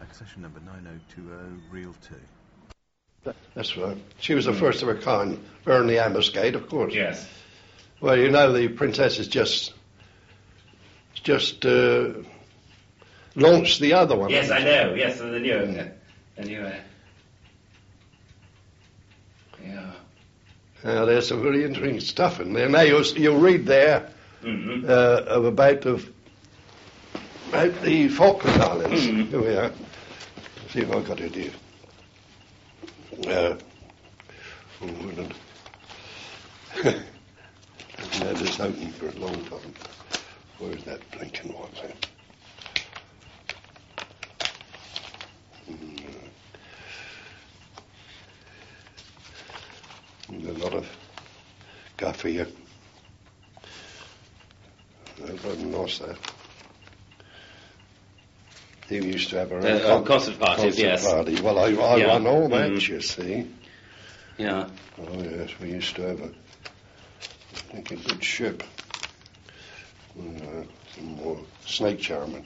session number 9020, reel 2. That's right. She was the first of her kind. Burnley Ambuscade, of course. Yes. Well, you know, the Princess has just launched the other one. Yes, I know. Yes, the new. The new. Yeah. There's some very interesting stuff in there. Now you'll read there about the Falkland Islands. Here we are. See if I've got it here. I've had this open for a long time. Where's that blinking one thing? There's a lot of guff here. I've lost that. He used to have a concert parties, yes. Party. Well, I run all that, you see. Yeah. Oh, yes, we used to have a good ship. Some more snake charming.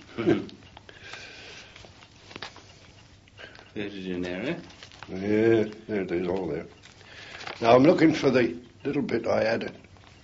There's it in there, eh? Yeah, there it is, all there. Now, I'm looking for the little bit I added.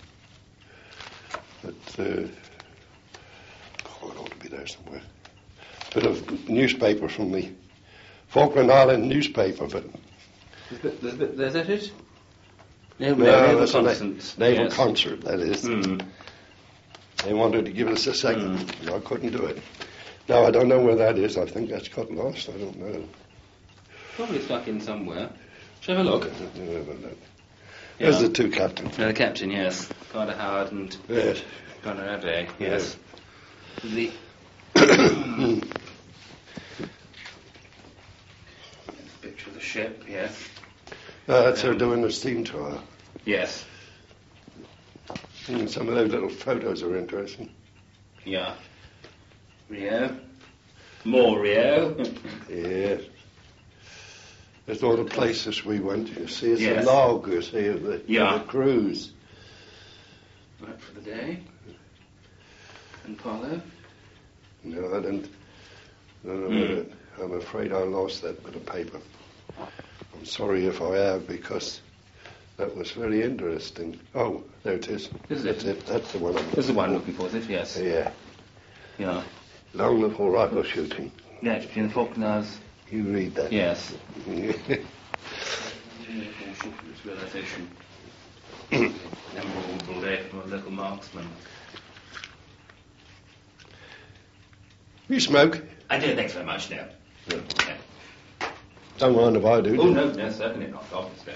But, it ought to be there somewhere. Bit of newspaper from the Falkland Island newspaper, but... Is that it? Naval concert, that is. They wanted to give us a second. I couldn't do it. Now, I don't know where that is. I think that's got lost. I don't know. Probably stuck in somewhere. Shall we have a look? There's the two captains. The captain, yes. Carter Howard and Connor Abbey, yes. The... picture of the ship, yes. That's her doing the steam trial. Yes. Some of those little photos are interesting. Yeah. Rio. More Rio. Yes. There's all the places we went to. You see, it's yes. the log, you see, of the cruise. Right for the day. And Paulo? No, I don't know. I'm afraid I lost that bit of paper. I'm sorry if I have, because that was very interesting. Oh, there it is. That's it. That's the one. This is the one I'm looking for, is it? Yes. Yeah. Yeah. Long before rifle shooting. Yeah, it's between the Falkland Islands. You read that. Yes. Realisation. Memorable day from a local marksman. You smoke? I do, thanks very much, no. Yeah. Don't mind if I do. Oh, no, certainly not, obviously.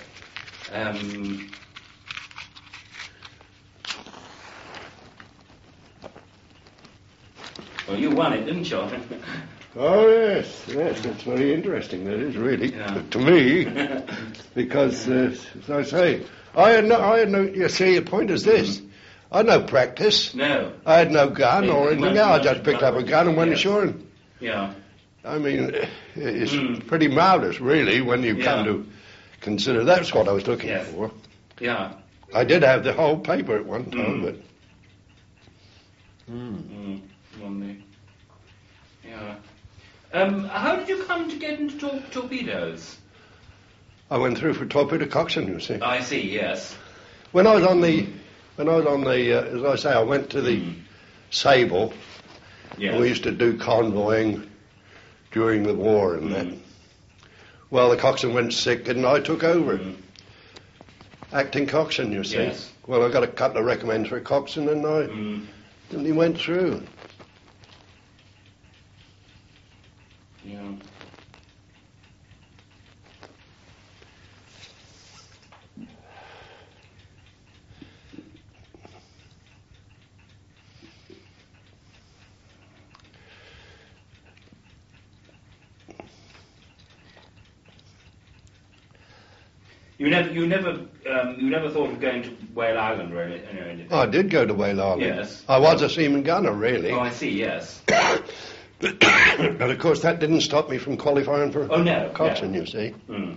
Well, you won it, didn't you? Oh, yes, it's very interesting, that is, really, to me, because, as I say, I had no, you see, the point is this, I had no practice. No. I had no gun or anything else. I just picked up a gun and went ashore. Yeah. I mean, it's pretty marvellous, really, when you come to consider that's what I was looking for. Yeah. I did have the whole paper at one time, but... Yeah. How did you come to get into torpedoes? I went through for torpedo coxswain, you see. I see, yes. When I was on the, as I say, I went to the Sable. Yes. We used to do convoying during the war and that. Well, the coxswain went sick and I took over. Acting coxswain, you see. Yes. Well, I got a couple of recommends for a coxswain and he went through. Yeah. You never thought of going to Whale Island, really? Anyway, I did go to Whale Island. Yes. I was a seaman gunner, really. Oh, I see. Yes. But of course, that didn't stop me from qualifying for coxswain, you see.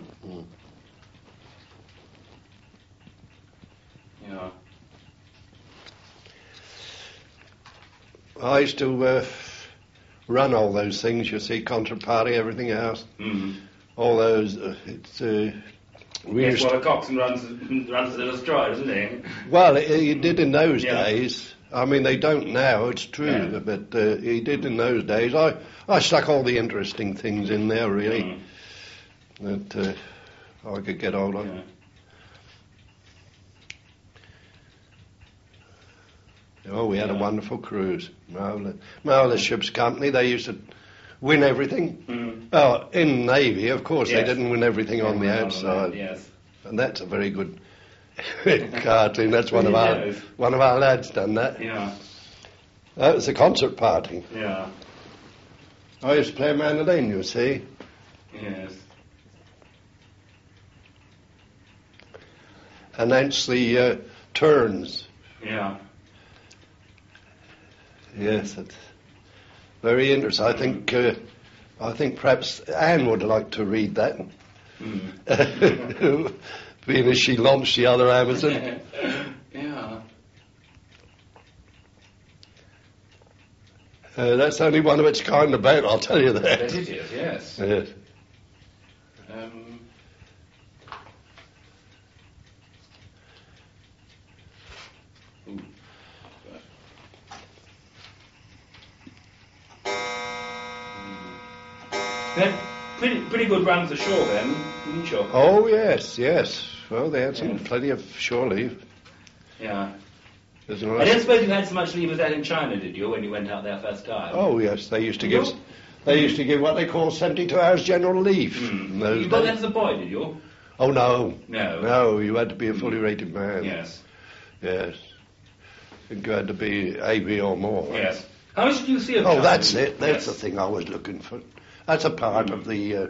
Yeah. I used to run all those things, you see, concert party, everything else. All those, Yes, well, Coxon runs to the stride, doesn't he? Well, he did in those Yeah. days. I mean, they don't now, it's true, Yeah. but he did in those days. I stuck all the interesting things in there, really, that I could get hold of. Yeah. Oh, we had a wonderful cruise. Marvelous Ships Company, they used to win everything. Oh, in the Navy, of course, they Yes. didn't win everything on the outside. Yes. And that's a very good cartoon. That's one of Yes. our lads done that. Yeah. That was a concert party. Yeah. I used to play mandolin, you see. Yes. Announce the turns. Yeah. Yes, it's very interesting. I think perhaps Anne would like to read that. Being as she launched the other Amazon. Yeah. That's only one of its kind about, I'll tell you that. Yes, it is, yes. Yes. Ooh. They had pretty good runs ashore then, didn't you? Oh, yes, yes. Well, they had plenty of shore leave. Yeah. There's I a nice- don't suppose you had so much leave as that in China, did you, when you went out there first time? Oh, yes, they used to You? give what they call 72 hours general leave. in those You got that days. as a boy, did you? Oh, no. No. No, you had to be a fully rated man. Yes. Yes. You had to be AB or more. Yes. How much did you see of Oh, China? that's it. That's Yes. the thing I was looking for. That's a part of the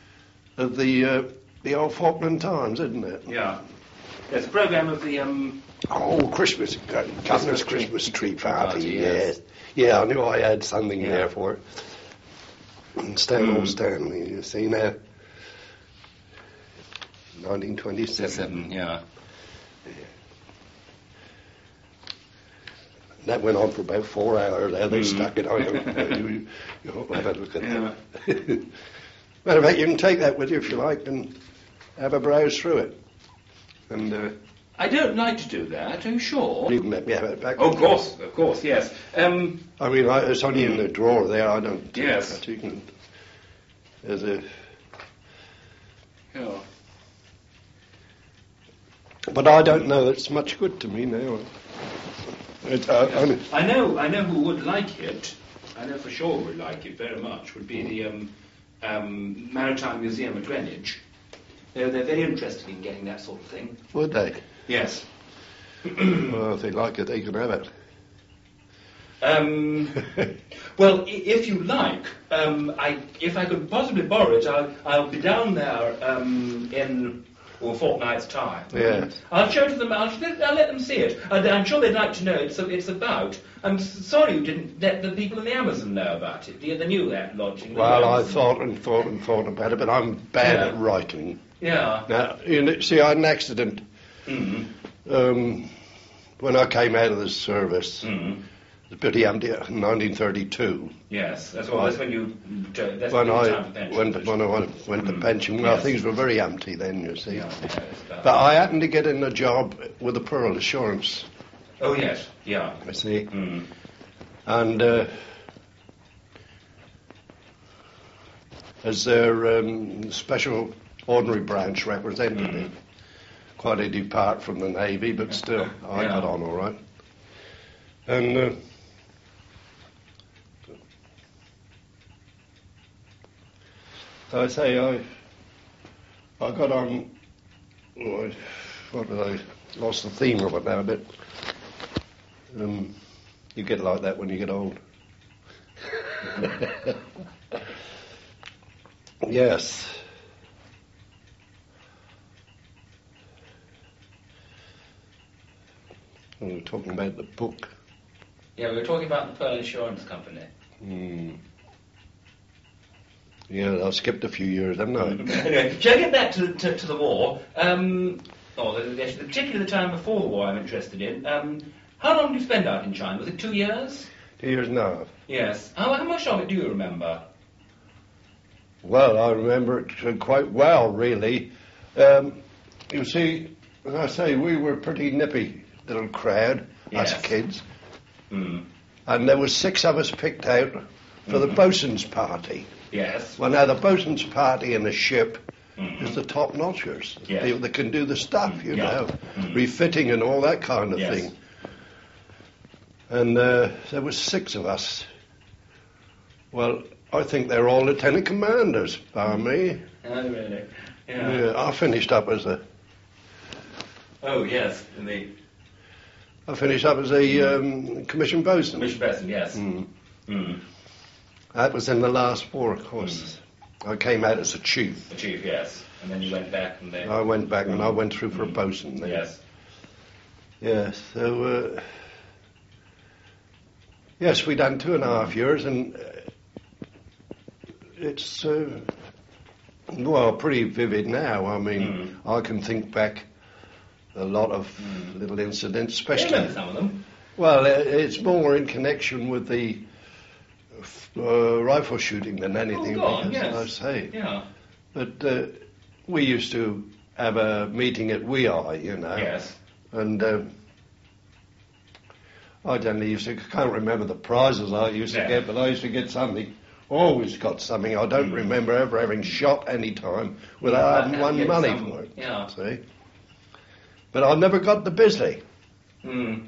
old Falkland Times, isn't it? Yeah. There's a programme of the, Oh, Christmas, Governor's Christmas tree party. Party, Yes. Yeah, I knew I had something Yeah. there for it. And Stanley Stanley, you see now. 1927. yeah. That went on for about 4 hours. There they stuck it on. You have a look at that. Matter of fact, you can take that with you if you like and have a browse through it. And I don't like to do that, are you sure? you can let me have it back. Oh, of course, yes. I mean, it's only in the drawer there. I don't. Yes. That you can. There's a. Yeah. But I don't know. It's much good to me now. I know who would like it. I know for sure would like it very much. Would be the Maritime Museum at Greenwich. They're very interested in getting that sort of thing. Would they? Yes. Well, if they like it, they can have it. Well, if you like, if I could possibly borrow it, I'll be down there in a fortnight's time. Yes. I'll show it to them. I'll let them see it. I'm sure they'd like to know it's about. I'm sorry you didn't let the people in the Amazon know about it. The new lodging. Well, the I Amazon. thought about it, but I'm bad Yeah. at writing. Yeah. Now, see, I had an accident. When I came out of the service, it was pretty empty in 1932. Yes. That's when you. That's When the I time for pension. when I went to pension, well, Yes. things were very empty then, you see. Yeah, yes, But I happened to get in a job with the Pearl Assurance, oh yes. Yeah. you see, Mm. and as their special ordinary branch representative. Quite a depart from the Navy, but still, I Yeah. got on all right. And I say I got on. What did I lost the theme of it now a bit. You get like that when you get old. Yes. We were talking about the book. Yeah, we were talking about the Pearl Insurance Company. Yeah, I skipped a few years, haven't I? Anyway, shall I get back to the war? Particularly the time before the war I'm interested in. How long did you spend out in China? Was it 2 years? 2 years and a half. Yes. How much of it do you remember? Well, I remember it quite well, really. You see, as I say, we were a pretty nippy little crowd, Yes. us kids. Mm. And there was 6 of us picked out for the bosun's party. Yes. Well, now, the bosun's party in a ship is the top-notchers. Yes. People that can do the stuff, you Yeah. know, refitting and all that kind of Yes. thing. And there was 6 of us. Well, I think they're all lieutenant commanders, bar me. Oh, really? Yeah. Yeah, I finished up as a Oh, yes. Indeed. commissioned bosun. Commissioned person, yes. Mm. Mm. That was in the last war, of course. I came out as a chief. The chief, yes. And then you went back and then... I went back and I went through for a bosun then. Yes. Yes, so, yes, we done 2.5 years, and it's, well, pretty vivid now. I mean, I can think back a lot of little incidents, I especially... remember some of them. Well, it's more in connection with the rifle shooting than anything, go on, because, yes. I say. Yeah. But we used to have a meeting at WEI, you know. Yes. And I generally used to, I can't remember the prizes I used to Yeah. get, but I used to get something. Always got something. I don't remember ever having shot any time without having won getting money some- for it. yeah. See? But I never got the Bisley. Mm.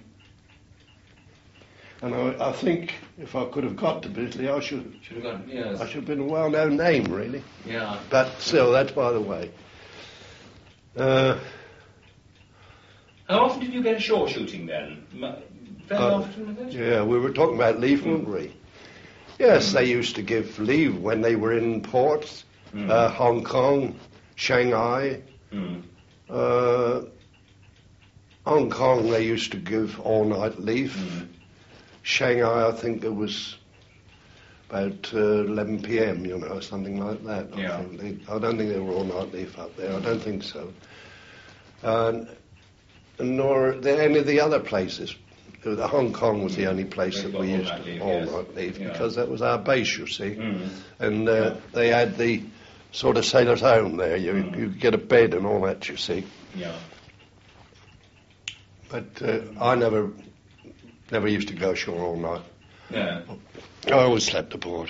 And I think if I could have got the Bisley, I should Should have gone, yes. have been a well-known name, really. Yeah. But still, that's by the way. How often did you get ashore shooting then? Very often, was it? Yeah, we were talking about leave, weren't we? Yes, they used to give leave when they were in ports, Hong Kong, Shanghai. Mm. Hong Kong, they used to give all-night leave. Shanghai, I think it was about 11 p.m., you know, something like that. Yeah. I don't think they were all-night leave up there. I don't think so. Nor any of the other places. Hong Kong was the only place that we used to all-night leave, Yeah. because that was our base, you see. And they had the sort of sailor's home there. You get a bed and all that, you see. Yeah. But I never used to go ashore all night. Yeah. I always slept aboard.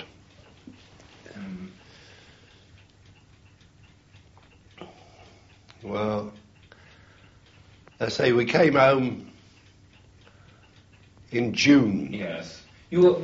Well, I say we came home in June. Yes. What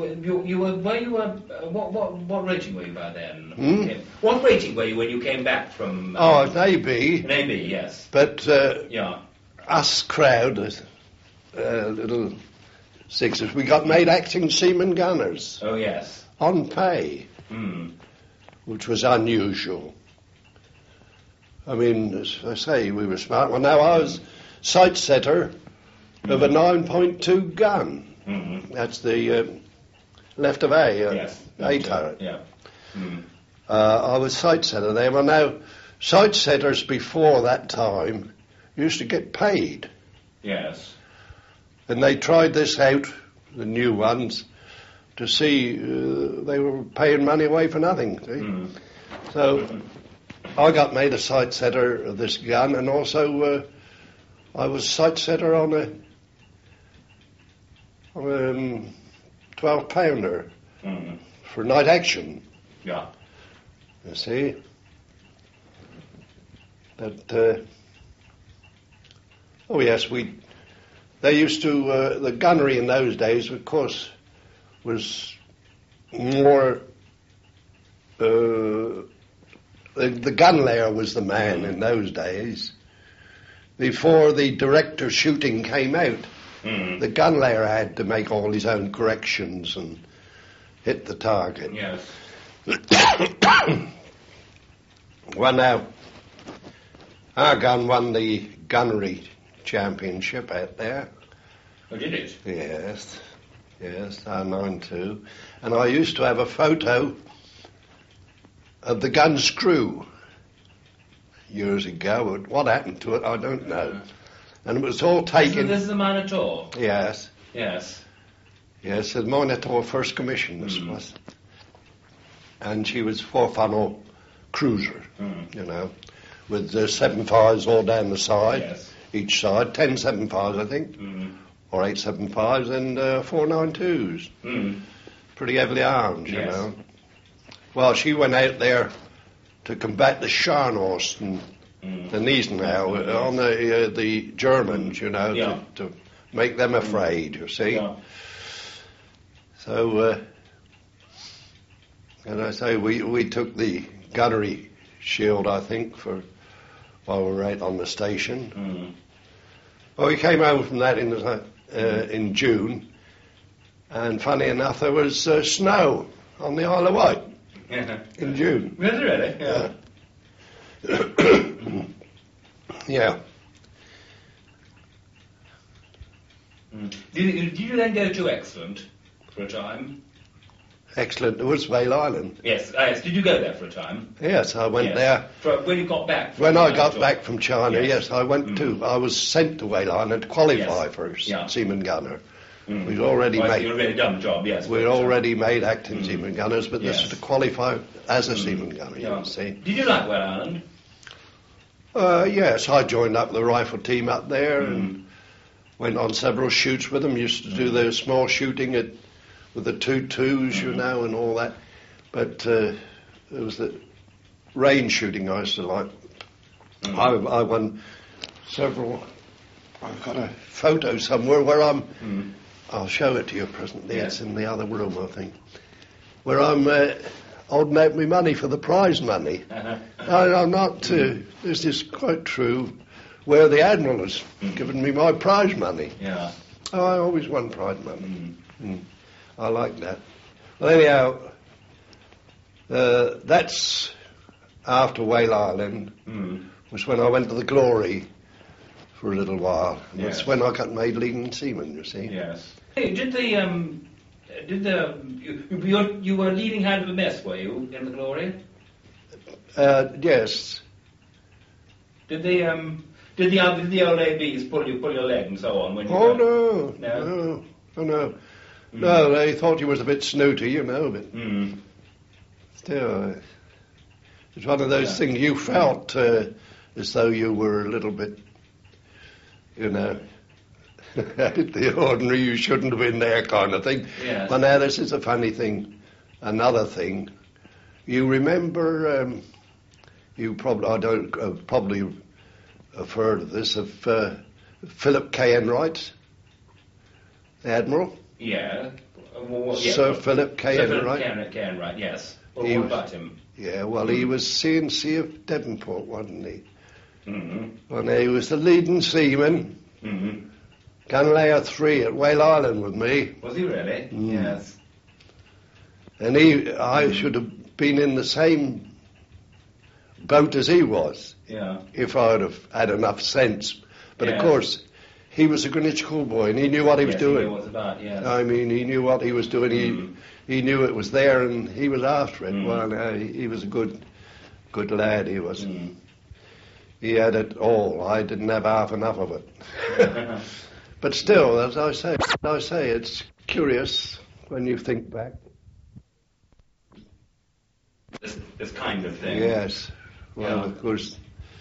rating were you by then? What rating were you when you came back from... Oh, maybe. Maybe, yes. But Yeah. us crowd, little sixers, we got made acting seaman gunners Oh, yes. on pay, which was unusual. I mean, as I say, we were smart. Well, now I was sight setter of a 9.2 gun. That's the left of A, Yes. A turret. Yeah. I was sight setter there. Well, now, sight setters before that time used to get paid. Yes. And they tried this out, the new ones, to see they were paying money away for nothing. See? So I got made a sight setter of this gun, and also I was sight setter on a 12-pounder for night action. Yeah. You see? But, oh yes, they used to, the gunnery in those days, of course, was more, the gun layer was the man in those days. Before the director shooting came out, the gun layer had to make all his own corrections and hit the target. Yes. Well, now, our gun won the gunnery championship out there. Oh, did it? Yes, our 9.2. And I used to have a photo of the gun screw years ago. But what happened to it, I don't know. And it was all taken... This is the Minotaur? Yes. Yes. Yes, the Monitor First Commission, this was. And she was 4-funnel cruiser, you know, with 7.5s all down the side, Yes. each side, 10 7.5s, I think, or 8 7.5s, and 4 9.2s. Pretty heavily armed, you Yes. know. Well, she went out there to combat the Scharnhorst and the Gneisenau on the Germans, you know, Yeah. to make them afraid, you see. Yeah. So, and I say we took the gunnery shield, I think, while we were out on the station. Well, we came home from that in June, and funny enough, there was snow on the Isle of Wight in June. Was it really? Yeah. Yeah. Did you then go to Excellent for a time? Excellent. It was Vale Island. Yes. Yes. Did you go there for a time? Yes, I went Yes. there. When you got back? When I got back from China, Yes. yes, I went to. I was sent to Whale Island to qualify Yes. for Yeah. seaman gunner. We'd already Well, made. you'd already done the job, yes. We'd already made acting seaman gunners, but this Yes. was to qualify as a seaman gunner. Yeah. You see. Did you like Whale Island? Yes, I joined up the rifle team up there and went on several shoots with them. Used to do the small shooting with the 2.2s, you know, and all that. But it was the range shooting I used to like. I won several. I've got a photo somewhere where I'm. I'll show it to you presently. Yeah. It's in the other room, I think. Where I'm holding out my money for the prize money. I'm not. This is quite true. Where the Admiral has given me my prize money. Yeah. Oh, I always won prize money. I like that. Well, anyhow, that's after Whale Island. Was when I went to the Glory for a little while. Yes. That's when I got made leading seaman, you see. Yes. Hey, you were leading hand of the mess, were you, in the Glory? Yes. Did the old ABs pull your leg and so on when you? Oh, No? no. No, they thought you was a bit snooty, you know, but still, it's one of those things you felt as though you were a little bit, you know, the ordinary, you shouldn't have been there kind of thing. Yes. But now this is a funny thing, another thing. You remember, you probably have heard of this, of Philip K. Enright, the Admiral? Yeah. Sir Philip K. Enright. K. Enright, yes. Well, He what was- about him? Yeah, well, he was CNC of Devonport, wasn't he? Mm-hmm. And he was the leading seaman, Mm-hmm. gun layer 3 at Whale Island with me. Was he really? Yes. And I should have been in the same boat as he was, Yeah. if I'd have had enough sense. But Yes. of course, he was a Greenwich schoolboy and he knew what he was Yes, doing. He knew what it was about, yes. I mean, he knew what he was doing. He knew it was there, and he was after it. Well, he was a good lad. He was. He had it all. I didn't have half enough of it. But still, as I say, it's curious when you think back. This kind of thing. Yes. Well, Yeah. of course,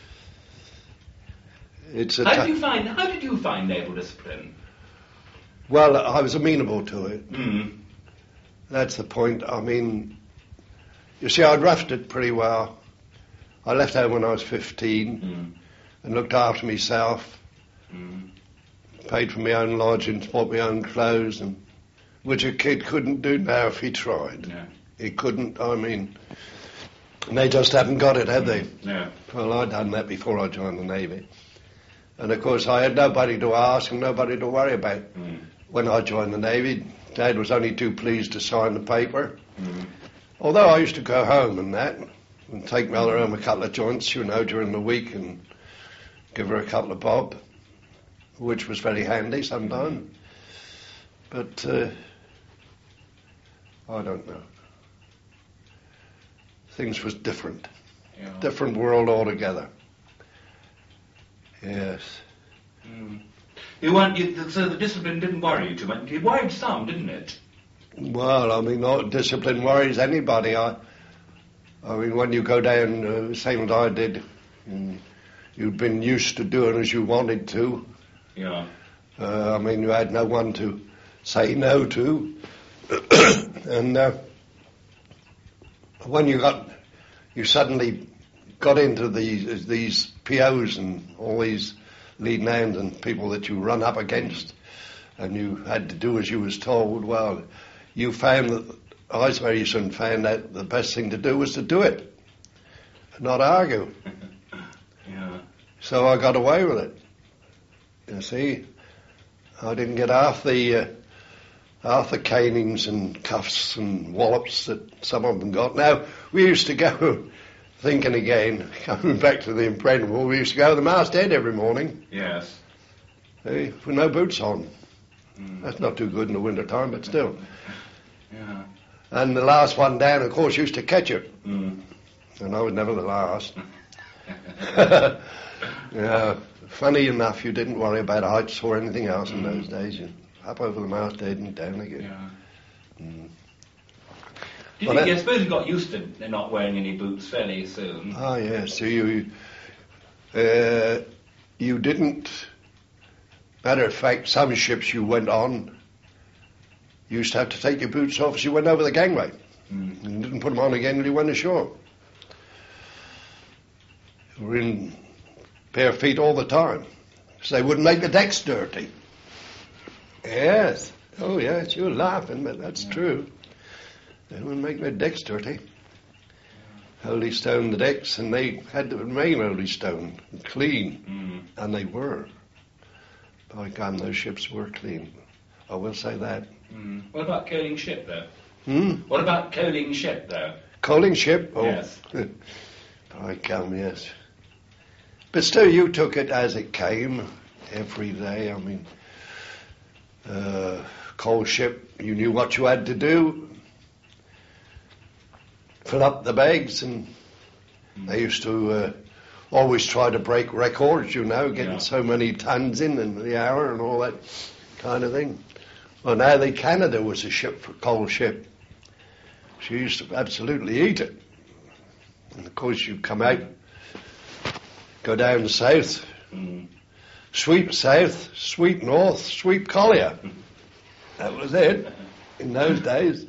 it's a. How did you find naval discipline? Well, I was amenable to it. Mm. That's the point. I mean, you see, I'd roughed it pretty well. I left home when I was 15 and looked after myself, paid for my own lodgings, bought my own clothes, and which a kid couldn't do now if he tried. No. He couldn't, I mean, and they just haven't got it, have they? No. Well, I'd done that before I joined the Navy. And of course, I had nobody to ask and nobody to worry about. When I joined the Navy, Dad was only too pleased to sign the paper. Although I used to go home and that, and take Mother home a couple of joints, you know, during the week and give her a couple of bob, which was very handy sometimes. But I don't know. Things was different. Yeah. Different world altogether. Yes. So the discipline didn't worry you too much. It worried some, didn't it? Well, I mean, not discipline worries anybody. I mean, when you go down, same as I did, you'd been used to doing as you wanted to. Yeah. I mean, you had no one to say no to. And when you suddenly got into these POs and all these leading hands and people that you run up against, and you had to do as you was told, well, you found that, I very soon found that the best thing to do was to do it, not argue. Yeah. So I got away with it. You see, I didn't get half the canings and cuffs and wallops that some of them got. Now, we used to go, thinking again, coming back to the impregnable, we used to go to the masthead every morning. Yes. With no boots on. That's not too good in the winter time, but still. Yeah. And the last one down, of course, used to catch it. And I was never the last. Yeah. Funny enough, you didn't worry about heights or anything else in those days. You up over the masthead and down again. Yeah. I suppose you got used to not wearing any boots fairly soon. Oh, yes. So you didn't. Matter of fact, some ships you went on, you used to have to take your boots off as you went over the gangway. And didn't put them on again until you went ashore. You were in bare feet all the time. So they wouldn't make the decks dirty. Yes. Oh, yes, you're laughing, but that's true. They wouldn't make their decks dirty. Holy stone the decks, and they had to remain holy stone, clean. And they were. By God, those ships were clean. I will say that. What about coaling ship, though? What about coaling ship, though? Coaling ship? Oh. Yes. By God, yes. But still, you took it as it came every day. I mean, coal ship, you knew what you had to do. Fill up the bags, and they used to always try to break records, getting so many tons in the hour and all that kind of thing. Well, now the Canada was a coal ship. She used to absolutely eat it. And of course, you'd come out, go down south, sweep south, sweep north, sweep collier. That was it in those days.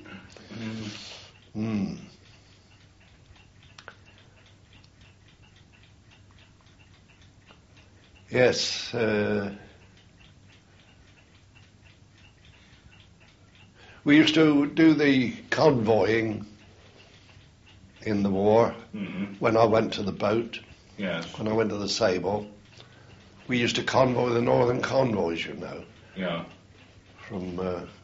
Yes. We used to do the convoying in the war when I went to the boat. Yes. When I went to the Sable. We used to convoy the northern convoys, Yeah. From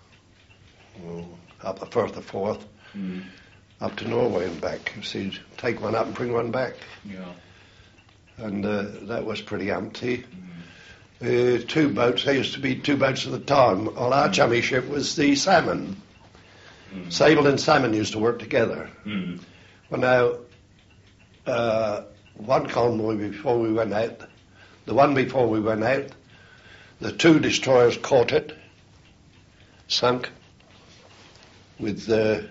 up the Firth of Forth up to Norway and back. You see, take one up and bring one back. Yeah. And that was pretty empty. 2 boats, there used to be 2 boats at the time. Well, our chummy ship was the Salmon. Sable and Salmon used to work together. Well, now, one convoy before we went out, the 2 destroyers caught it, sunk, with the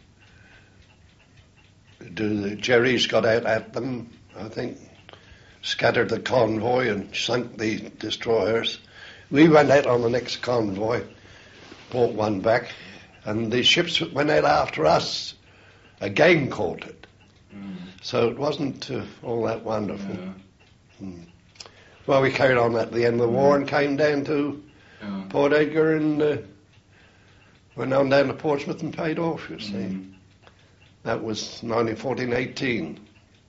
Jerry's got out at them, I think. Scattered the convoy and sunk the destroyers. We went out on the next convoy, brought one back, and the ships that went out after us again caught it. So it wasn't all that wonderful. Well, we carried on at the end of the war and came down to Port Edgar and went on down to Portsmouth and paid off, you see. That was 1914-18.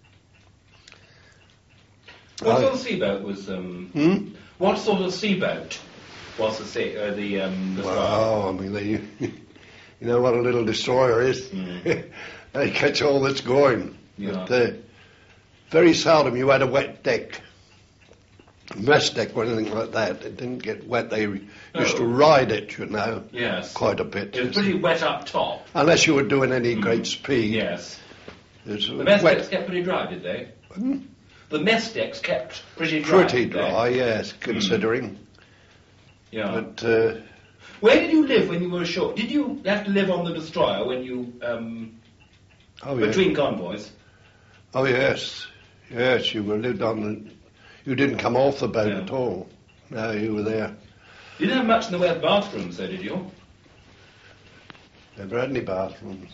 What sort of seaboat was? What sort of seaboat was the Well, I mean, you know what a little destroyer is. They catch all that's going. Yeah. But very seldom you had a wet deck, mess deck or anything like that. It didn't get wet. They used to ride it, Yes. quite a bit. It was pretty wet up top. Unless you were doing any great speed. Yes. The mess decks kept pretty dry, did they? The mess decks kept pretty dry. Pretty dry, yes, considering. Yeah. But Where did you live when you were ashore? Did you have to live on the destroyer when you between convoys? Oh yes, yes. You lived on the. You didn't come off the boat at all. No, you were there. You didn't have much in the way of bathrooms, though, did you? Never had any bathrooms.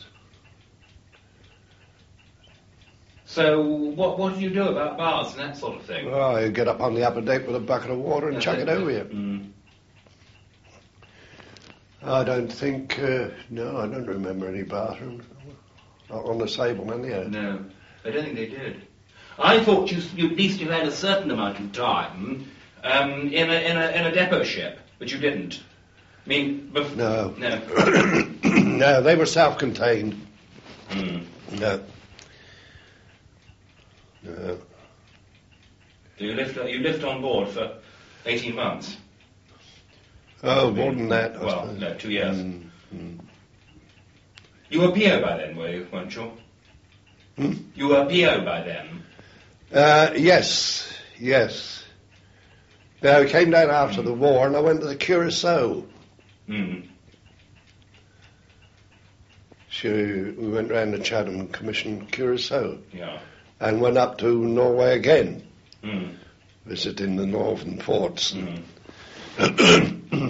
So what did you do about baths and that sort of thing? Well, you get up on the upper deck with a bucket of water and chuck it over you. Mm. I don't think. No, I don't remember any bathrooms. Not on the Sable, anyhow. No, I don't think they did. I thought you at least you had a certain amount of time in a depot ship, but you didn't. I mean, no. No. No, they were self-contained. Mm. No. No. So you lived on board for 18 months. Oh, more than that. I Well, suppose. no, 2 years. You were PO by then, weren't you? You were PO by then. Yes. Now, I came down after the war and I went to the Curacao. Mm. So we went round the Chatham and commissioned Curacao. Yeah. And went up to Norway again, Mm. visiting the northern ports. Mm.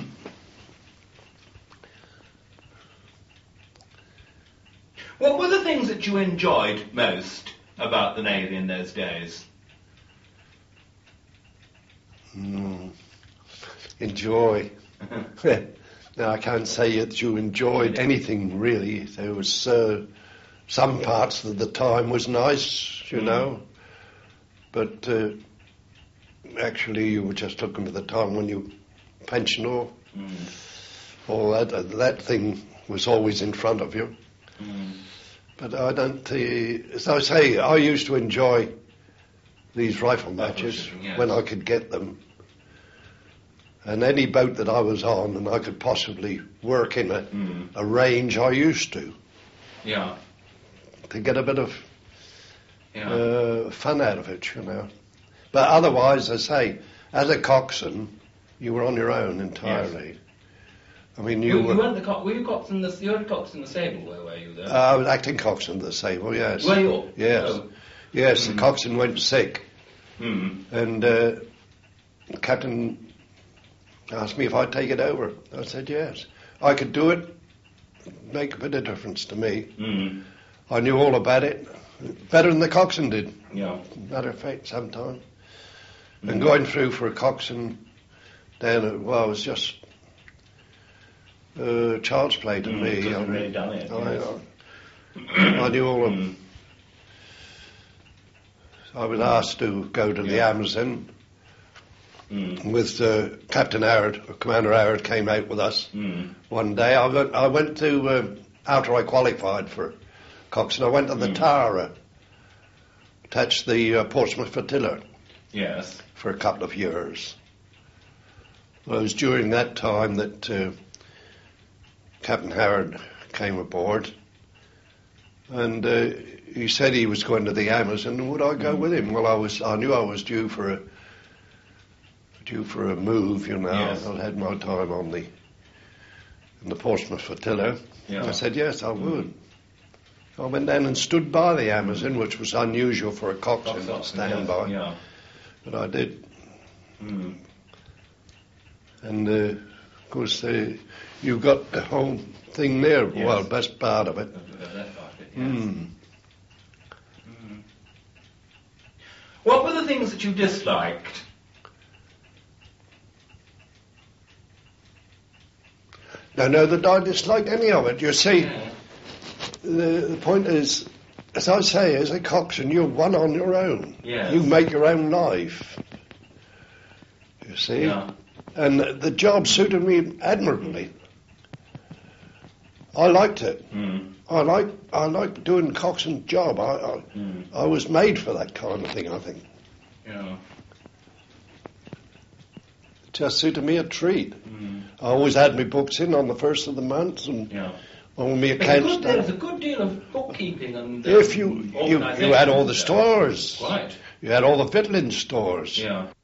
What were the things that you enjoyed most about the Navy in those days? Enjoy. Now, I can't say that you enjoyed anything, really. There was some parts of the time was nice, you know, but actually you were just looking for the time when you pension off. All that thing was always in front of you. But I don't, as I say, I used to enjoy these rifle matches Yes. when I could get them. And any boat that I was on and I could possibly work in a range, I used to Yeah. get a bit of Yeah. fun out of it, you know. But otherwise, I say, as a coxswain, you were on your own entirely. I mean, You weren't the were you coxswain you were coxswain the Sable, were you there? I was acting coxswain of the Sable, yes. Were you? Yes. Oh. Yes, the coxswain went sick. Mm. And the captain asked me if I'd take it over. I said yes. I could do it, make a bit of difference to me. Mm. I knew all about it, better than the coxswain did, Yeah. matter of fact, sometimes. And going through for a coxswain down at, well, it was just child's play to me. Couldn't have really done it. Yes. I knew all of I was asked to go to the Amazon with Captain Howard, Commander Howard came out with us one day. I went to, after I qualified for coxswain, I went to the Tara, attached the Portsmouth Flotilla Yes. for a couple of years. Well, it was during that time that Captain Howard came aboard, and he said he was going to the Amazon, and would I go with him? Well, I knew I was due for a move, you know. Yes. I'd had my time on in the Portsmouth Flotilla. Yeah. I said yes, I would. I went down and stood by the Amazon, which was unusual for a coxswain to stand by, Yeah. but I did. Mm. And of course, you got the whole thing there. Yes. Well, best part of it. That part of it, yes. What were the things that you disliked? No, that I disliked any of it. You see, the point is, as I say, as a coxswain, you're one on your own. Yes. You make your own life. You see? Yeah. And the job suited me admirably. I liked it. I like doing coxswain's job. I was made for that kind of thing, I think. Yeah. It just suited me a treat. I always had my books in on the first of the month and on my accounts. There's a good deal of bookkeeping and If you had all the organisation stores. Right. You had all the fiddling stores. Yeah.